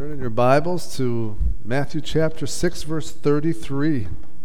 Turn in your Bibles to Matthew chapter 6, verse 33.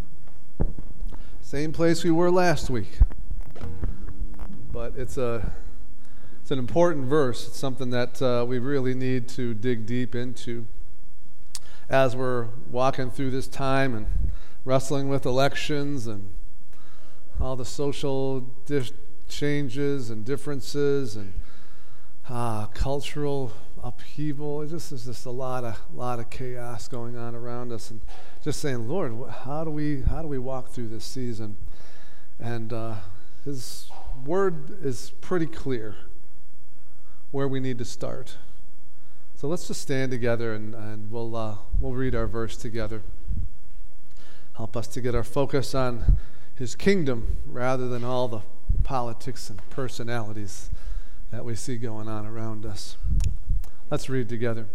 Same place we were last week. But it's an important verse. It's something that we really need to dig deep into as we're walking through this time and wrestling with elections and all the social changes and differences and cultural upheaval. There's just a lot of chaos going on around us, and just saying, Lord, how do we walk through this season? And His Word is pretty clear where we need to start. So let's just stand together and we'll read our verse together. Help us to get our focus on His kingdom rather than all the politics and personalities that we see going on around us. Let's read together.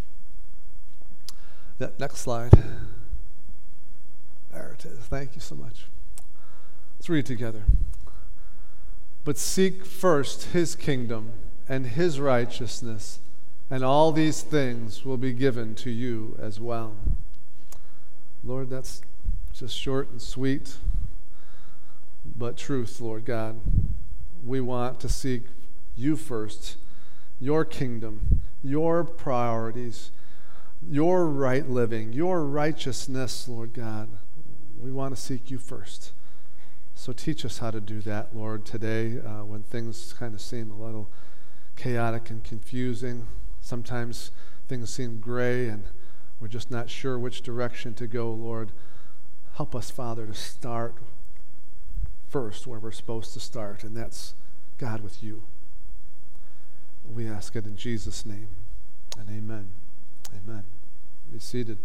Next slide. There it is. Thank you so much. Let's read together. But seek first His kingdom and His righteousness, and all these things will be given to you as well. Lord, that's just short and sweet, but truth, Lord God. We want to seek you first, your kingdom, your priorities, your right living, your righteousness, Lord God. We want to seek you first. So teach us how to do that, Lord, today when things kind of seem a little chaotic and confusing. Sometimes things seem gray and we're just not sure which direction to go, Lord. Help us, Father, to start first where we're supposed to start, and that's, God, with you. We ask it in Jesus' name, and amen. Amen. Be seated.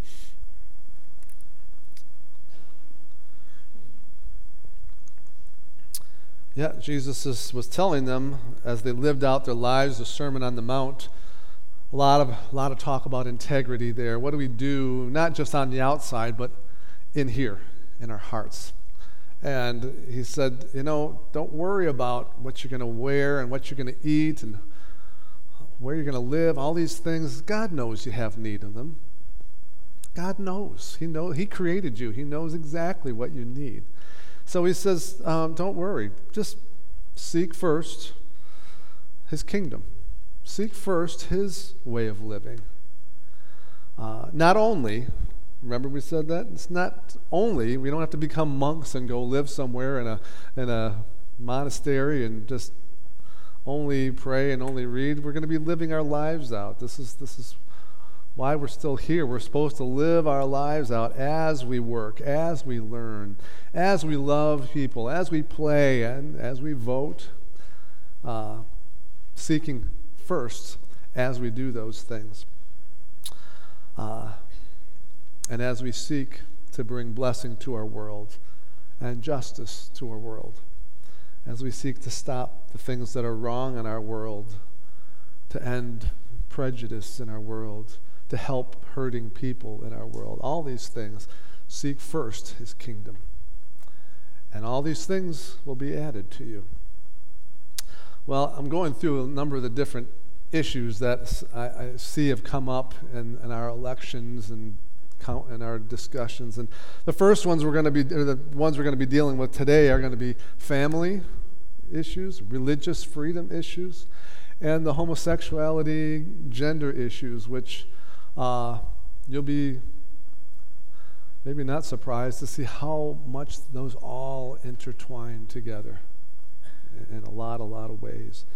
Yeah, Jesus was telling them as they lived out their lives, the Sermon on the Mount, a lot of talk about integrity there. What do we do, not just on the outside, but in here, in our hearts? And he said, don't worry about what you're going to wear and what you're going to eat and where you're going to live, all these things. God knows you have need of them. God knows. He created you. He knows exactly what you need. So he says, don't worry. Just seek first His kingdom. Seek first His way of living. Not only, remember we said that? It's not only, we don't have to become monks and go live somewhere in a monastery and just only pray and only read. We're going to be living our lives out. This is why we're still here. We're supposed to live our lives out as we work, as we learn, as we love people, as we play, and as we vote, seeking first as we do those things. And as we seek to bring blessing to our world and justice to our world, as we seek to stop the things that are wrong in our world, to end prejudice in our world, to help hurting people in our world, all these things, seek first His kingdom. And all these things will be added to you. Well, I'm going through a number of the different issues that I see have come up in our elections and in our discussions. And the first ones the ones we're going to be dealing with today are going to be family issues, religious freedom issues, and the homosexuality, gender issues, which you'll be maybe not surprised to see how much those all intertwine together in a lot of ways.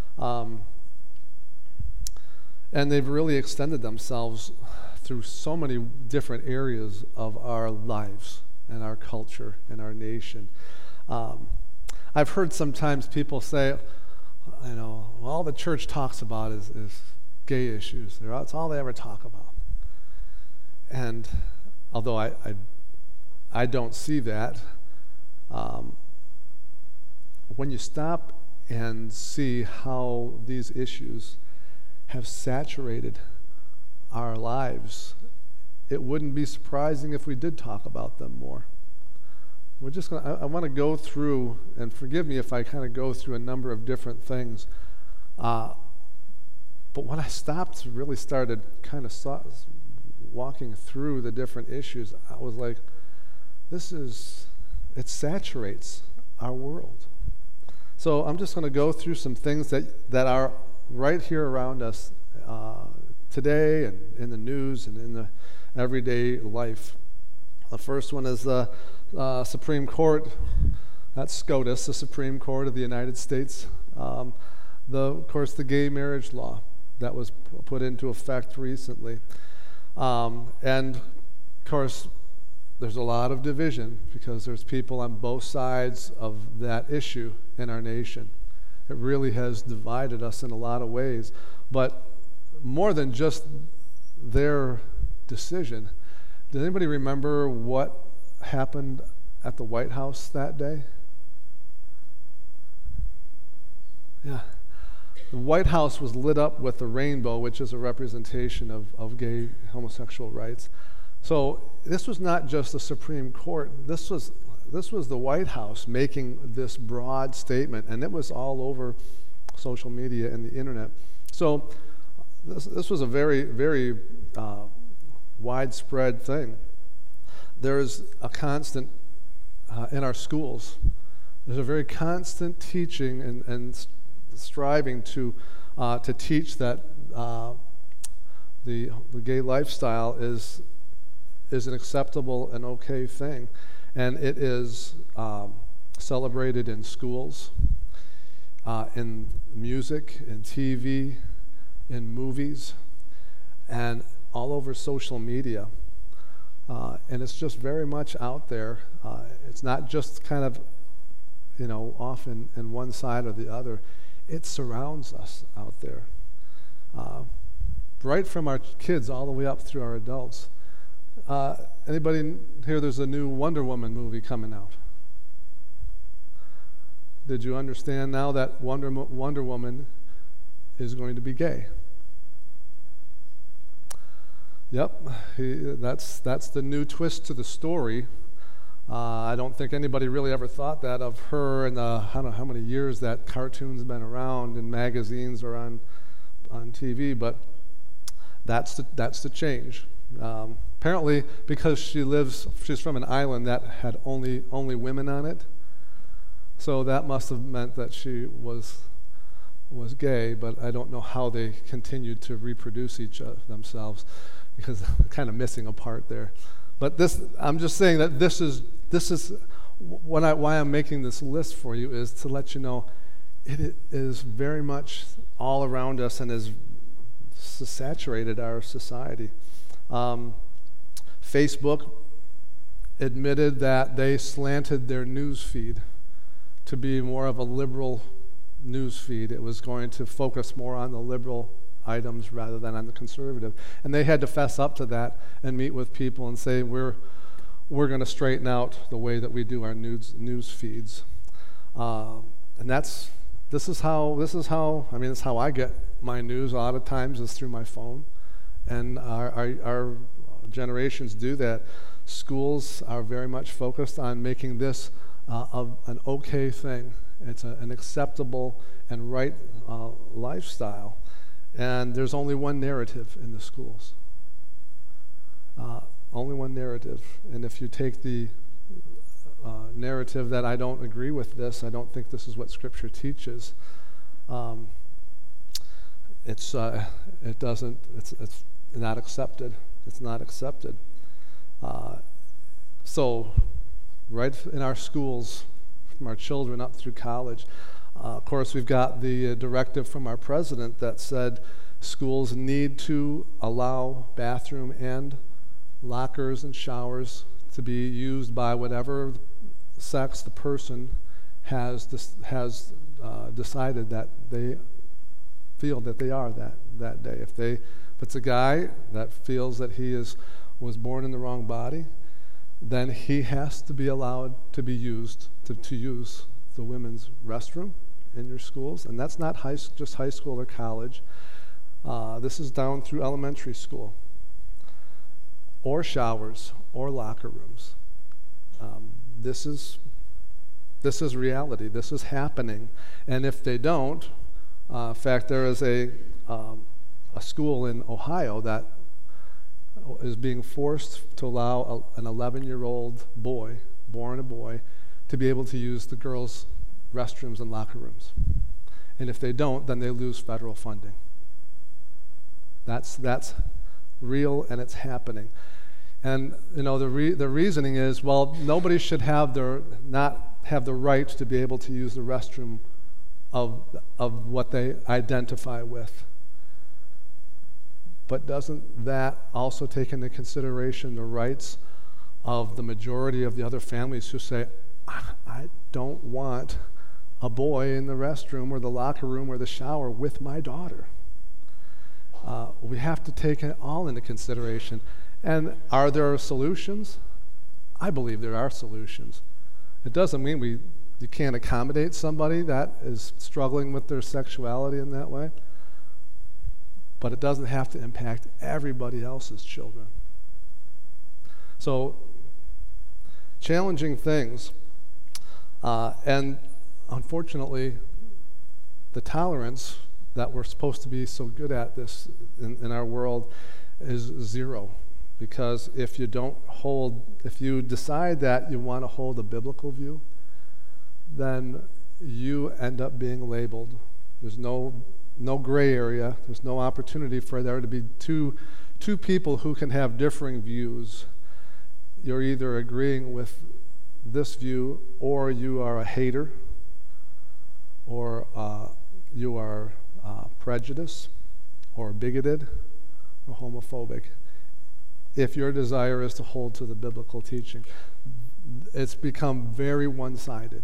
And they've really extended themselves through so many different areas of our lives and our culture and our nation. I've heard sometimes people say, all the church talks about is gay issues. That's all they ever talk about. And although I don't see that, when you stop and see how these issues have saturated our lives, it wouldn't be surprising if we did talk about them more. I want to go through, and forgive me if I kind of go through a number of different things, But when I stopped, really started kind of walking through the different issues, I was like, it saturates our world. So I'm just going to go through some things that are right here around us today and in the news and in the everyday life. The first one is the Supreme Court. That's SCOTUS, the Supreme Court of the United States. Of course, the gay marriage law that was put into effect recently. And, of course, there's a lot of division because there's people on both sides of that issue in our nation. It really has divided us in a lot of ways. But more than just their decision, does anybody remember what happened at the White House that day? Yeah. The White House was lit up with the rainbow, which is a representation of gay homosexual rights. So this was not just the Supreme Court. This was the White House making this broad statement, and it was all over social media and the internet. So this was a very, very widespread thing. There's a constant in our schools. There's a very constant teaching and striving to teach that the gay lifestyle is an acceptable and okay thing, and it is celebrated in schools, in music, in TV, in movies, and all over social media. And it's just very much out there. It's not just kind of, off in one side or the other. It surrounds us out there. Right from our kids all the way up through our adults. Anybody here, there's a new Wonder Woman movie coming out. Did you understand now that Wonder Woman is going to be gay? Yep, that's the new twist to the story. I don't think anybody really ever thought that of her in I don't know how many years that cartoon's been around in magazines or on TV, but that's the change. Apparently, because she's from an island that had only women on it, so that must have meant that she was gay. But I don't know how they continued to reproduce themselves, because they're kind of missing a part there. But I'm just saying that this is why I'm making this list for you, is to let you know it is very much all around us and has saturated our society. Facebook admitted that they slanted their news feed to be more of a liberal news feed. It was going to focus more on the liberal items rather than on the conservative. And they had to fess up to that and meet with people and say, we're going to straighten out the way that we do our news feeds. And this is how I get my news a lot of times, is through my phone. And our generations do that. Schools are very much focused on making this an okay thing. It's an acceptable and right lifestyle. And there's only one narrative in the schools. Only one narrative. And if you take the narrative that I don't agree with this, I don't think this is what Scripture teaches, it's not accepted. It's not accepted. So, right in our schools, from our children up through college, of course, we've got the directive from our president that said schools need to allow bathroom and lockers and showers to be used by whatever sex the person has decided that they feel that they are that day. If it's a guy that feels that he was born in the wrong body, then he has to be allowed to be used to use the women's restroom in your schools. And that's not just high school or college. This is down through elementary school, or showers, or locker rooms. This is reality. This is happening. And if they don't, in fact, there is a a school in Ohio that is being forced to allow an 11-year-old boy, born a boy, to be able to use the girls' restrooms and locker rooms. And if they don't, then they lose federal funding. That's real, and it's happening. And the reasoning is, well, nobody should not have the right to be able to use the restroom of what they identify with. But doesn't that also take into consideration the rights of the majority of the other families who say, I don't want a boy in the restroom or the locker room or the shower with my daughter? We have to take it all into consideration. And are there solutions? I believe there are solutions. It doesn't mean you can't accommodate somebody that is struggling with their sexuality in that way, but it doesn't have to impact everybody else's children. So, challenging things, and unfortunately, the tolerance that we're supposed to be so good at this in our world is zero. Because if you decide that you want to hold a biblical view, then you end up being labeled. There's no gray area. There's no opportunity for there to be two people who can have differing views. You're either agreeing with this view, or you are a hater, or you are prejudiced, or bigoted, or homophobic. If your desire is to hold to the biblical teaching, it's become very one-sided.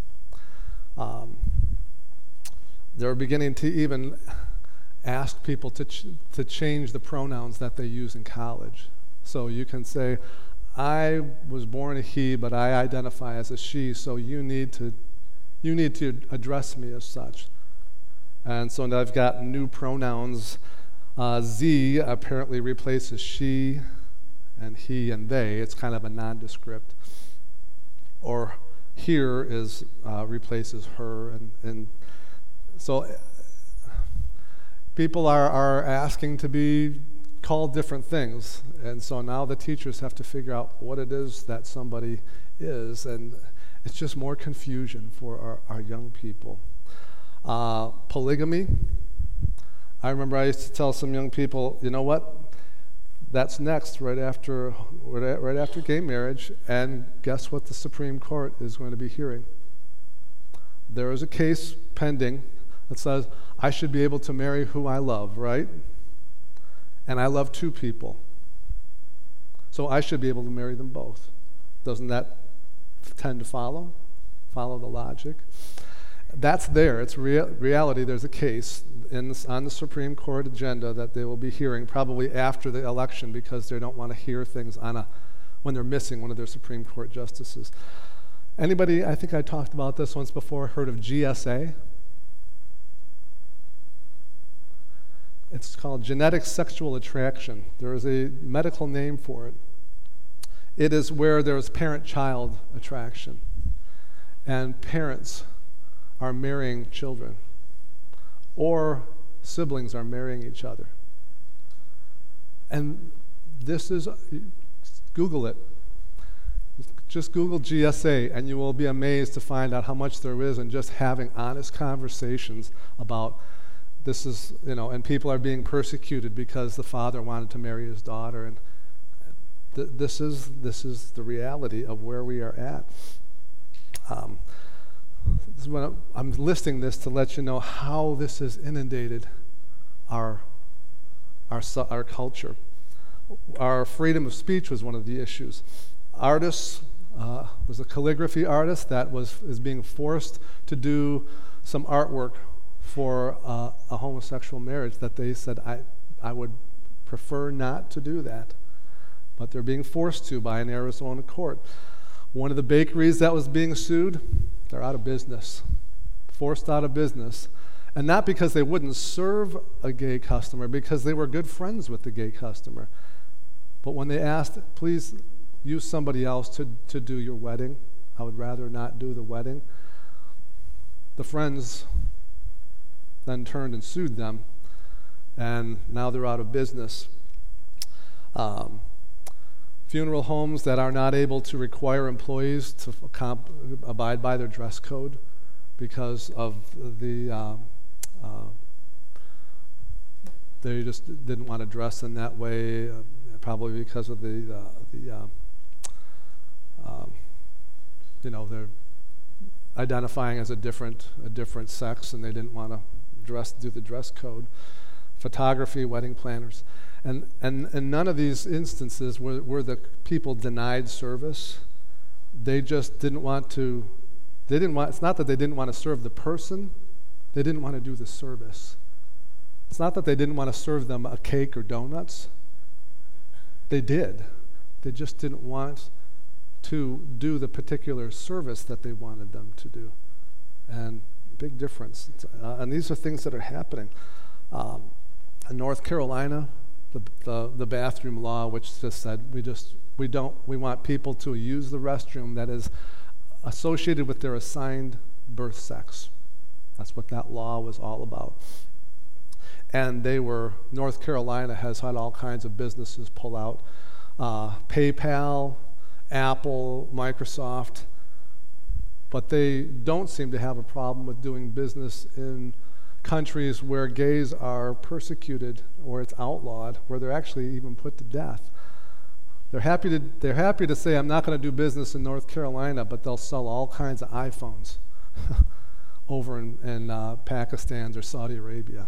They're beginning to even ask people to change the pronouns that they use in college. So you can say, I was born a he, but I identify as a she, so you need to address me as such. And so now I've got new pronouns. Z apparently replaces she and he and they. It's kind of a nondescript. Or here replaces her. And so people are asking to be called different things. And so now the teachers have to figure out what it is that somebody is. And it's just more confusion for our young people. Polygamy. I remember I used to tell some young people, you know what? That's next, right after gay marriage, and guess what the Supreme Court is going to be hearing? There is a case pending that says I should be able to marry who I love, right? And I love two people. So I should be able to marry them both. Doesn't that tend to follow the logic? That's there. It's reality. There's a case on the Supreme Court agenda that they will be hearing probably after the election, because they don't want to hear things when they're missing one of their Supreme Court justices. Anybody, I think I talked about this once before, heard of GSA? It's called genetic sexual attraction. There is a medical name for it. It is where there is parent-child attraction, and parents are marrying children, or siblings are marrying each other. And this is, Google it. Just Google GSA, and you will be amazed to find out how much there is in just having honest conversations about this is, and people are being persecuted because the father wanted to marry his daughter, and this is the reality of where we are at. I'm listing this to let you know how this has inundated our culture. Our freedom of speech was one of the issues. Artists, was a calligraphy artist that is being forced to do some artwork for a homosexual marriage that they said, I would prefer not to do that. But they're being forced to by an Arizona court. One of the bakeries that was being sued, they're out of business, forced out of business. And not because they wouldn't serve a gay customer, because they were good friends with the gay customer. But when they asked, please use somebody else to do your wedding, I would rather not do the wedding, the friends then turned and sued them. and now they're out of business. Funeral homes that are not able to require employees to abide by their dress code because of the they just didn't want to dress in that way, probably because of they're identifying as a different sex, and they didn't want to do the dress code. Photography, wedding planners, and none of these instances were the people denied service. They just didn't want to. It's not that they didn't want to serve the person; they didn't want to do the service. It's not that they didn't want to serve them a cake or donuts. They did. They just didn't want to do the particular service that they wanted them to do. And big difference. And these are things that are happening. In North Carolina, the bathroom law, which just said we want people to use the restroom that is associated with their assigned birth sex. That's what that law was all about. And North Carolina has had all kinds of businesses pull out. PayPal, Apple, Microsoft, but they don't seem to have a problem with doing business in countries where gays are persecuted or it's outlawed, where they're actually even put to death. They're happy to say, I'm not going to do business in North Carolina, but they'll sell all kinds of iPhones over in Pakistan or Saudi Arabia.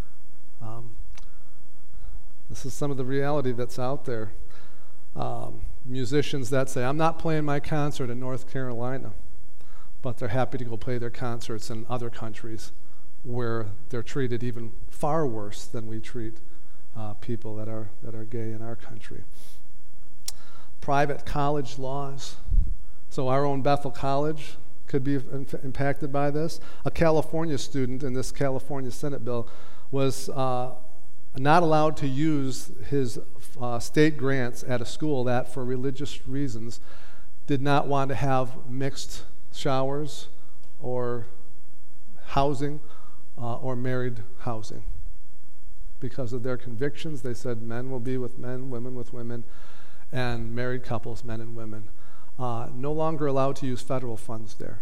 This is some of the reality that's out there. Musicians that say, I'm not playing my concert in North Carolina, but they're happy to go play their concerts in other countries where they're treated even far worse than we treat people that are gay in our country. Private college laws. So our own Bethel College could be impacted by this. A California student in this California Senate bill was not allowed to use his state grants at a school that, for religious reasons, did not want to have mixed showers or housing or married housing. Because of their convictions, they said men will be with men, women with women, and married couples, men and women. No longer allowed to use federal funds there.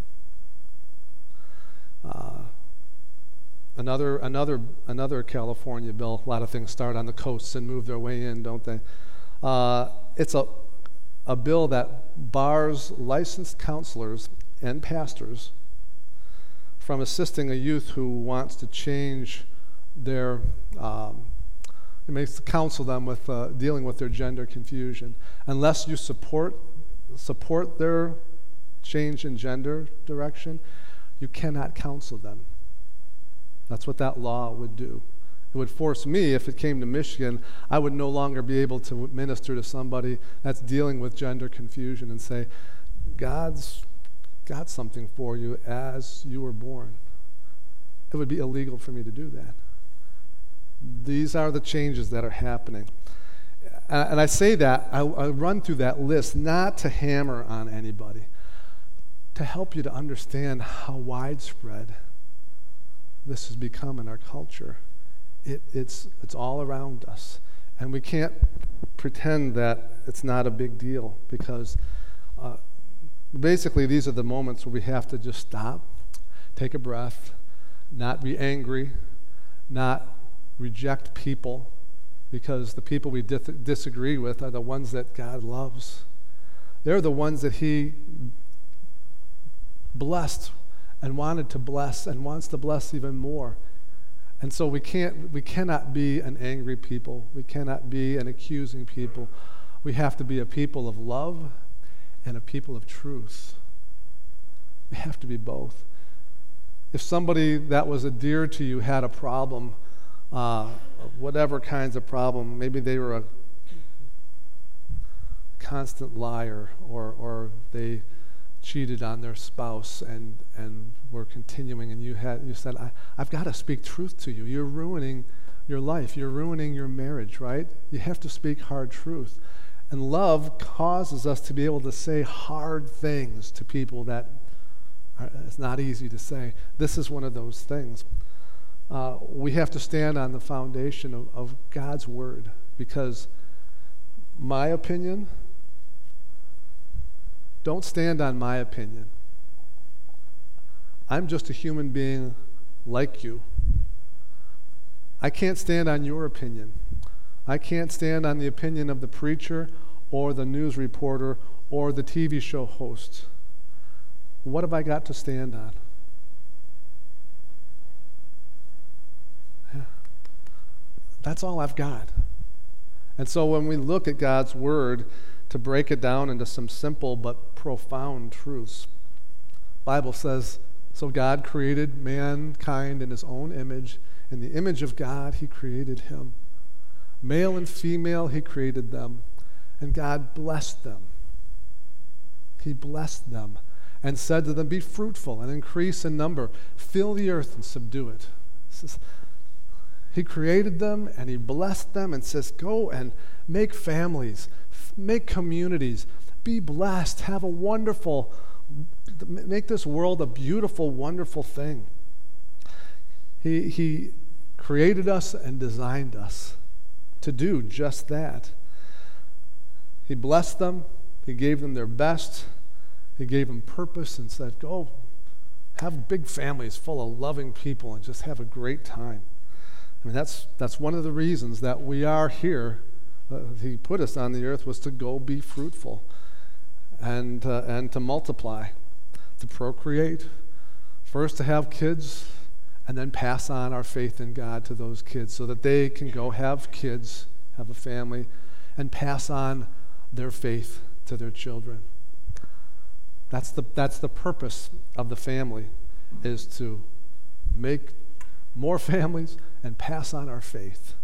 Another California bill. A lot of things start on the coasts and move their way in, don't they? It's a bill that bars licensed counselors and pastors from assisting a youth who wants to change it makes to counsel them with dealing with their gender confusion. Unless you support their change in gender direction, you cannot counsel them. That's what that law would do. It would force me, if it came to Michigan, I would no longer be able to minister to somebody that's dealing with gender confusion and say, God's got something for you as you were born. It would be illegal for me to do that. These are the changes that are happening. And I say that, I run through that list not to hammer on anybody, to help you to understand how widespread this has become in our culture. It's all around us. And we can't pretend that it's not a big deal, because basically these are the moments where we have to just stop, take a breath, not be angry, not reject people, because the people we disagree with are the ones that God loves. They're the ones that He blessed and wanted to bless and wants to bless even more. And so we cannot be an angry people. We cannot be an accusing people. We have to be a people of love and a people of truth. We have to be both. If somebody that was dear to you had a problem, whatever kinds of problem, maybe they were a constant liar, or they cheated on their spouse and were continuing, and you said, I've got to speak truth to you. You're ruining your life. You're ruining your marriage, right? You have to speak hard truth. And love causes us to be able to say hard things to people that it's not easy to say. This is one of those things. we have to stand on the foundation of God's Word, because my opinion, don't stand on my opinion. I'm just a human being like you. I can't stand on your opinion. I can't stand on the opinion of the preacher or the news reporter or the TV show host. What have I got to stand on? Yeah. That's all I've got. And so when we look at God's Word, to break it down into some simple but profound truths, the Bible says, so God created mankind in his own image. In the image of God, he created him. Male and female, he created them. And God blessed them. He blessed them and said to them, be fruitful and increase in number. Fill the earth and subdue it. He created them and he blessed them and says, go and make families, make communities, be blessed, have a wonderful, make this world a beautiful, wonderful thing. He created us and designed us to do just that. He blessed them. He gave them their best. He gave them purpose and said, go have big families full of loving people and just have a great time. I mean, that's one of the reasons that we are here. He put us on the earth was to go be fruitful and to multiply, to procreate, first to have kids, and then pass on our faith in God to those kids so that they can go have kids, have a family, and pass on their faith to their children. That's the purpose of the family, is to make more families and pass on our faith.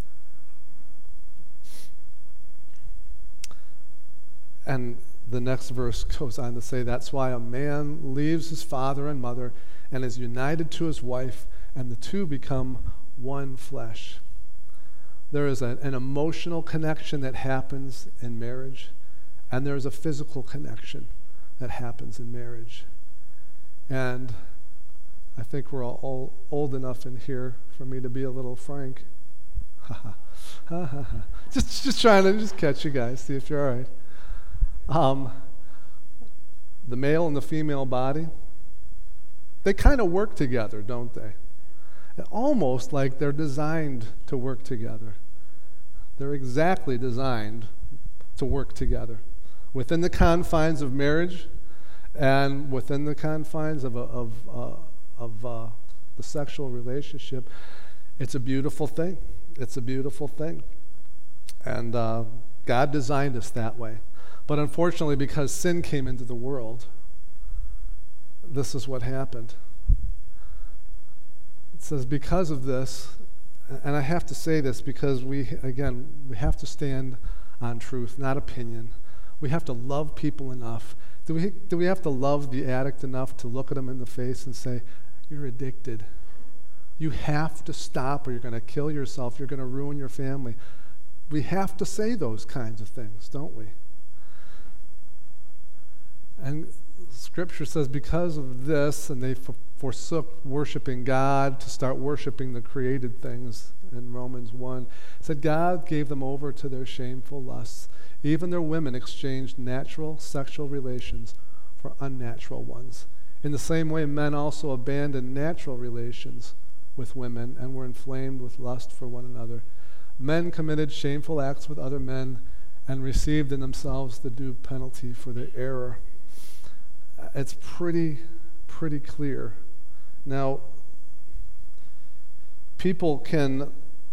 And the next verse goes on to say, that's why a man leaves his father and mother and is united to his wife, and the two become one flesh. There is an emotional connection that happens in marriage, and there is a physical connection that happens in marriage. And I think we're all old enough in here for me to be a little frank. just trying to just catch you guys, see if you're all right. The male and the female body, they kind of work together, don't they? Almost like they're designed to work together. They're exactly designed to work together within the confines of marriage and within the confines of the sexual relationship. It's a beautiful thing. It's a beautiful thing. And God designed us that way. But unfortunately, because sin came into the world, this is what happened. It says, because of this, and I have to say this because we have to stand on truth, not opinion. We have to love people enough. Do we have to love the addict enough to look at them in the face and say, you're addicted. You have to stop or you're going to kill yourself. You're going to ruin your family. We have to say those kinds of things, don't we? And Scripture says because of this, and they forsook worshiping God to start worshiping the created things in Romans 1, it said God gave them over to their shameful lusts. Even their women exchanged natural sexual relations for unnatural ones. In the same way, men also abandoned natural relations with women and were inflamed with lust for one another. Men committed shameful acts with other men and received in themselves the due penalty for their error. It's pretty clear. Now, people can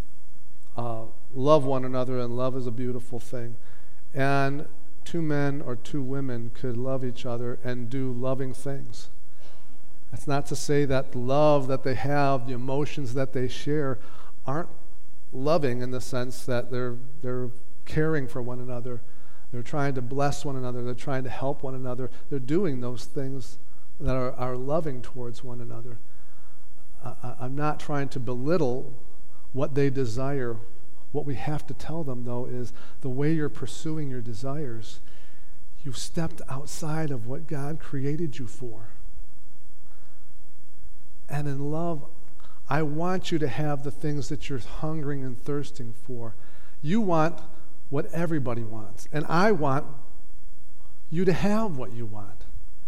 love one another, and love is a beautiful thing. And two men or two women could love each other and do loving things. That's not to say that the love that they have, the emotions that they share, aren't loving in the sense that they're caring for one another. They're trying to bless one another. They're trying to help one another. They're doing those things that are loving towards one another. I'm not trying to belittle what they desire. What we have to tell them, though, is the way you're pursuing your desires, you've stepped outside of what God created you for. And in love, I want you to have the things that you're hungering and thirsting for. You want what everybody wants, and I want you to have what you want.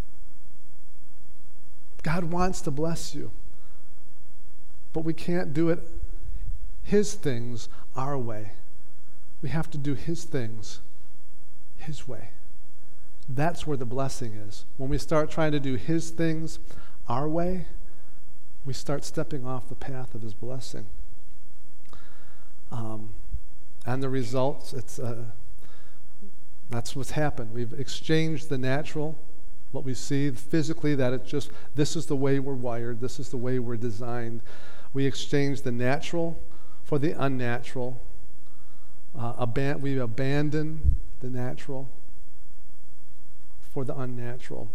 God wants to bless you, but we can't do it His things our way. We have to do His things His way. That's where the blessing is. When we start trying to do His things our way, we start stepping off the path of His blessing. And the results, that's what's happened. We've exchanged the natural, what we see physically, that it's just, this is the way we're wired, this is the way we're designed. We exchanged the natural for the unnatural. We abandon the natural for the unnatural.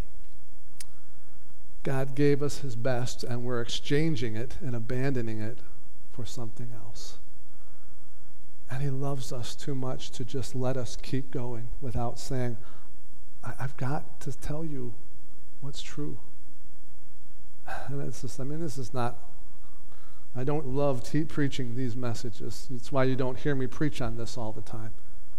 God gave us His best, and we're exchanging it and abandoning it for something else. And He loves us too much to just let us keep going without saying, I've got to tell you what's true. And it's just, this is not, I don't love preaching these messages. It's why you don't hear me preach on this all the time.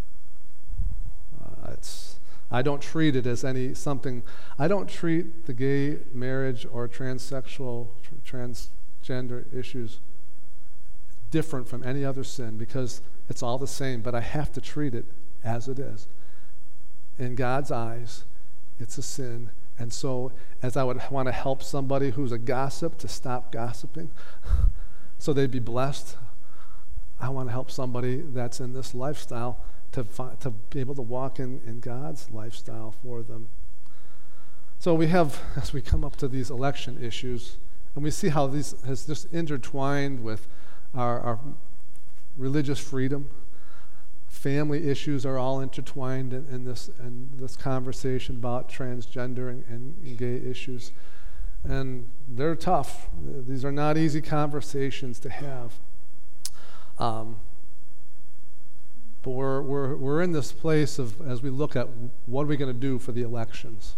I don't treat it as something. I don't treat the gay marriage or transsexual, transgender issues different from any other sin, because it's all the same, but I have to treat it as it is. In God's eyes, it's a sin. And so, as I would want to help somebody who's a gossip to stop gossiping so they'd be blessed, I want to help somebody that's in this lifestyle to be able to walk in God's lifestyle for them. So we have, as we come up to these election issues, and we see how these has just intertwined with our religious freedom. Family issues are all intertwined in this conversation about transgender and gay issues. And they're tough. These are not easy conversations to have. But we're in this place of, as we look at what are we going to do for the elections.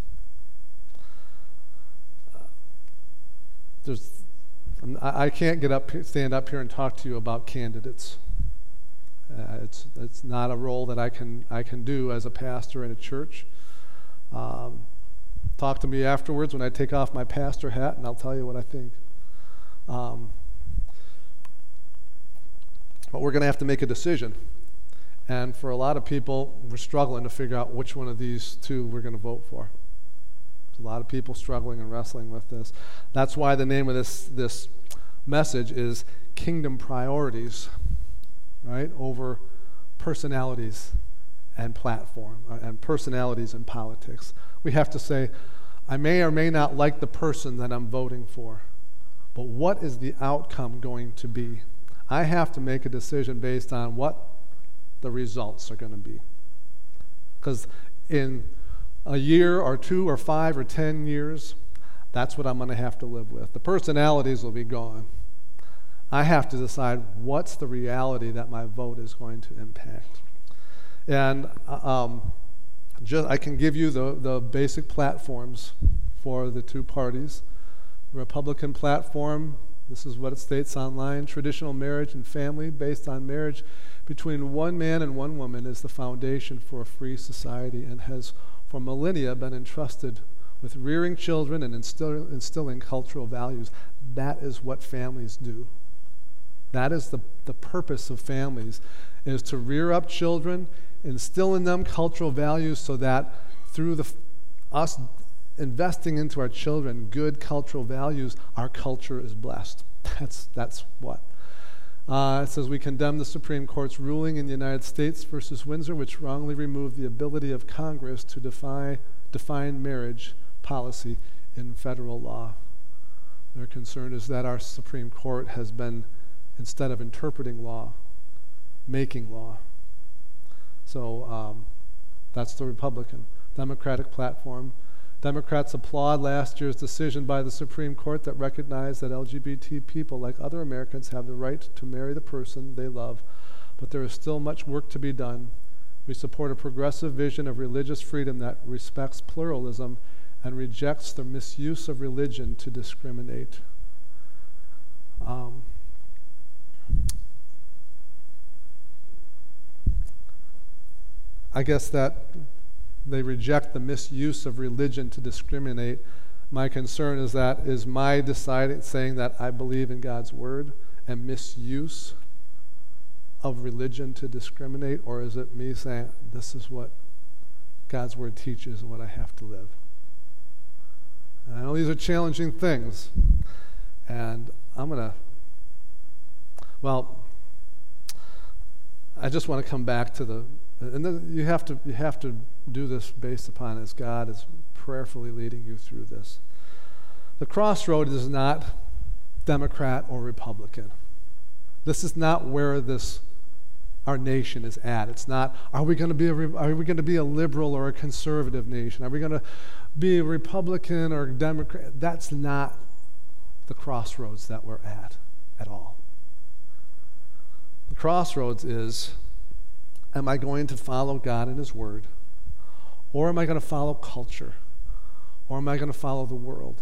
I can't stand up here and talk to you about candidates. It's not a role that I can do as a pastor in a church. Talk to me afterwards when I take off my pastor hat, and I'll tell you what I think. But we're going to have to make a decision. And for a lot of people, we're struggling to figure out which one of these two we're going to vote for. There's a lot of people struggling and wrestling with this. That's why the name of this message is Kingdom Priorities, right? Over personalities and platform, and personalities and politics. We have to say, I may or may not like the person that I'm voting for, but what is the outcome going to be? I have to make a decision based on what the results are going to be. Because in a year or 2 or 5 or 10 years, that's what I'm going to have to live with. The personalities will be gone. I have to decide what's the reality that my vote is going to impact. And I can give you the basic platforms for the two parties. The Republican platform, this is what it states online: traditional marriage and family based on marriage between one man and one woman is the foundation for a free society and has for millennia been entrusted with rearing children and instilling cultural values. That is what families do. That is the purpose of families, is to rear up children, instill in them cultural values so that through us investing into our children good cultural values, our culture is blessed. That's what. It says, we condemn the Supreme Court's ruling in the United States versus Windsor, which wrongly removed the ability of Congress to define marriage policy in federal law. Their concern is that our Supreme Court has been, instead of interpreting law, making law. So that's the Republican. Democratic platform. Democrats applaud last year's decision by the Supreme Court that recognized that LGBT people, like other Americans, have the right to marry the person they love, but there is still much work to be done. We support a progressive vision of religious freedom that respects pluralism and rejects the misuse of religion to discriminate. I guess that they reject the misuse of religion to discriminate. My concern is my deciding, saying that I believe in God's word and misuse of religion to discriminate, or is it me saying this is what God's word teaches and what I have to live? And I know these are challenging things, and I just want to come back to you have to do this based upon as God is prayerfully leading you through this. The crossroad is not Democrat or Republican. This is not where our nation is at. It's not, are we going to be a liberal or a conservative nation? Are we going to be a Republican or a Democrat? That's not the crossroads that we're at all. The crossroads is, am I going to follow God and his word? Or am I going to follow culture? Or am I going to follow the world?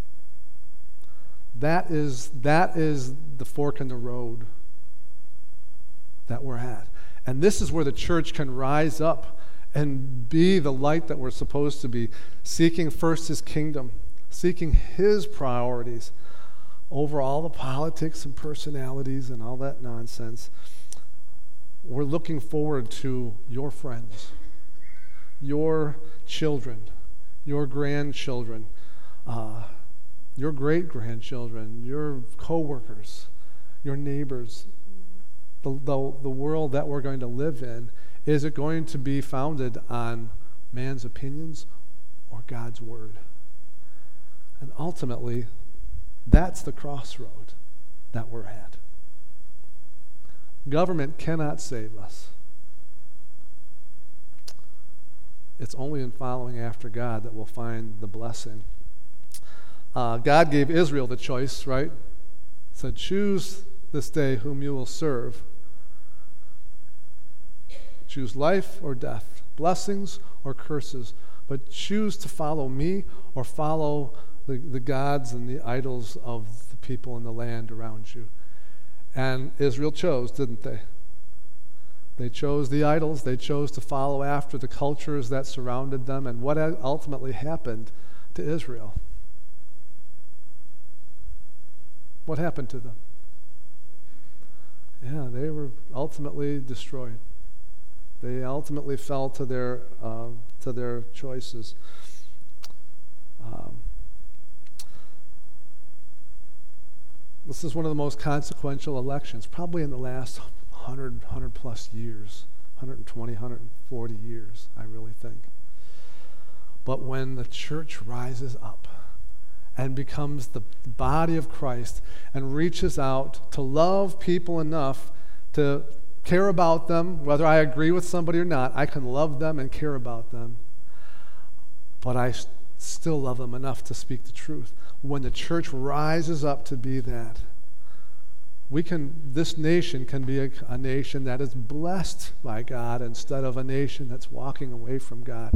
That is the fork in the road that we're at. And this is where the church can rise up and be the light that we're supposed to be, seeking first his kingdom, seeking his priorities over all the politics and personalities and all that nonsense. We're looking forward to your friends, your children, your grandchildren, your great-grandchildren, your co-workers, your neighbors. The world that we're going to live in, is it going to be founded on man's opinions or God's word? And ultimately, that's the crossroad that we're at. Government cannot save us. It's only in following after God that we'll find the blessing. God gave Israel the choice, right? Said, choose this day whom you will serve. Choose life or death, blessings or curses, but choose to follow me or follow the gods and the idols of the people in the land around you. And Israel chose, didn't they? They chose the idols. They chose to follow after the cultures that surrounded them. And what ultimately happened to Israel? What happened to them? Yeah, they were ultimately destroyed. They ultimately fell to their choices. This is one of the most consequential elections, probably in the last 100 plus years, 120, 140 years, I really think. But when the church rises up and becomes the body of Christ and reaches out to love people enough to care about them, whether I agree with somebody or not, I can love them and care about them. But I still love them enough to speak the truth. When the church rises up to be that, this nation can be a nation that is blessed by God instead of a nation that's walking away from God.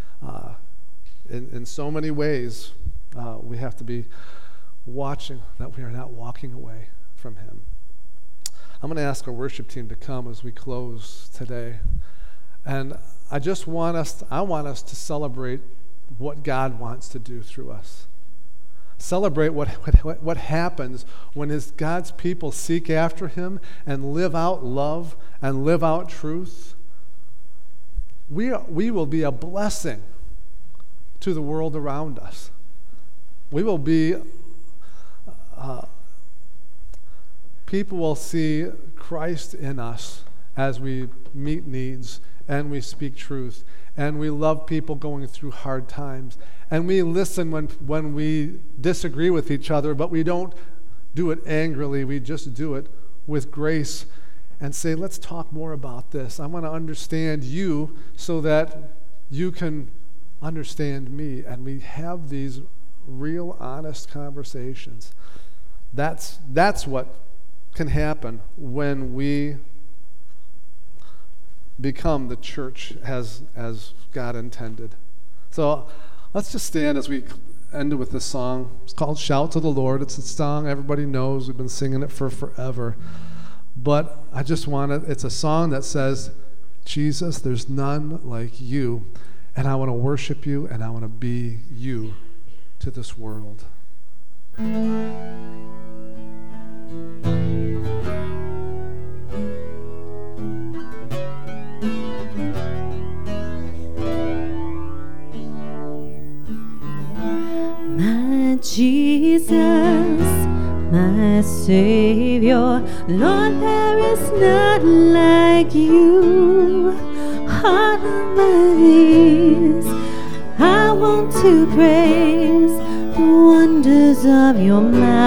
In so many ways, we have to be watching that we are not walking away from him. I'm going to ask our worship team to come as we close today. And I want us to celebrate what God wants to do through us. Celebrate what happens when God's people seek after him and live out love and live out truth. We will be a blessing to the world around us. We will be people will see Christ in us as we meet needs and we speak truth and we love people going through hard times and we listen when we disagree with each other, but we don't do it angrily. We just do it with grace and say, let's talk more about this. I want to understand you so that you can understand me. And we have these real, honest conversations. That's what can happen when we become the church as God intended. So let's just stand as we end with this song. It's called Shout to the Lord. It's a song everybody knows. We've been singing it for forever. But I just want to, it's a song that says, Jesus, there's none like you, and I want to worship you, and I want to be you to this world. My Jesus, my Savior, Lord, there is none like you. On my knees, I want to praise the wonders of your might.